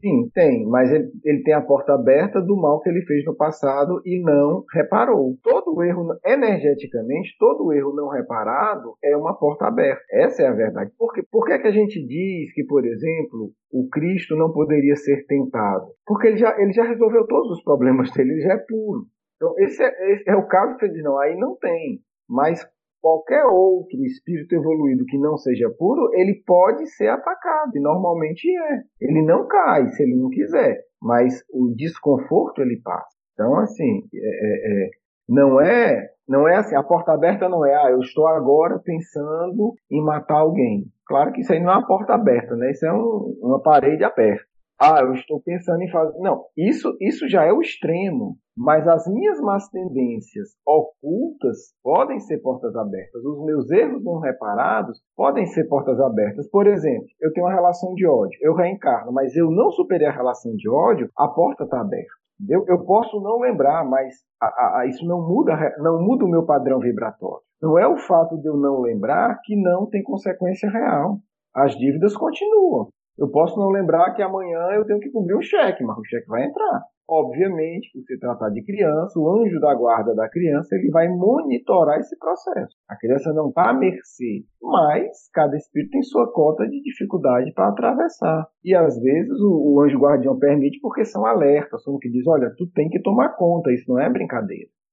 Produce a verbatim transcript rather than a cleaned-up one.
Sim, tem, mas ele, ele tem a porta aberta do mal que ele fez no passado e não reparou. Todo erro, energeticamente, todo erro não reparado é uma porta aberta. Essa é a verdade. Por, que, por que, é que a gente diz que, por exemplo, o Cristo não poderia ser tentado? Porque ele já, ele já resolveu todos os problemas dele, ele já é puro. Então, esse é, esse é o caso que você diz, não, aí não tem. Mas qualquer outro espírito evoluído que não seja puro, ele pode ser atacado, e normalmente é. Ele não cai se ele não quiser, mas o desconforto ele passa. Então, assim, é, é, é, não é não é assim, a porta aberta não é, ah, eu estou agora pensando em matar alguém. Claro que isso aí não é uma porta aberta, né? Isso é um, uma parede aberta. Ah, eu estou pensando em fazer. Não, isso, isso já é o extremo. Mas as minhas más tendências ocultas podem ser portas abertas. Os meus erros não reparados podem ser portas abertas. Por exemplo, eu tenho uma relação de ódio. Eu reencarno, mas eu não superei a relação de ódio, a porta está aberta. Eu, eu posso não lembrar, mas a, a, isso não muda, não muda o meu padrão vibratório. Não é o fato de eu não lembrar que não tem consequência real. As dívidas continuam. Eu posso não lembrar que amanhã eu tenho que cobrir um cheque, mas o cheque vai entrar. Obviamente, por se tratar de criança, o anjo da guarda da criança ele vai monitorar esse processo. A criança não está à mercê, mas cada espírito tem sua cota de dificuldade para atravessar. E às vezes o, o anjo guardião permite porque são alertas, são que diz, olha, tu tem que tomar conta, isso não é brincadeira.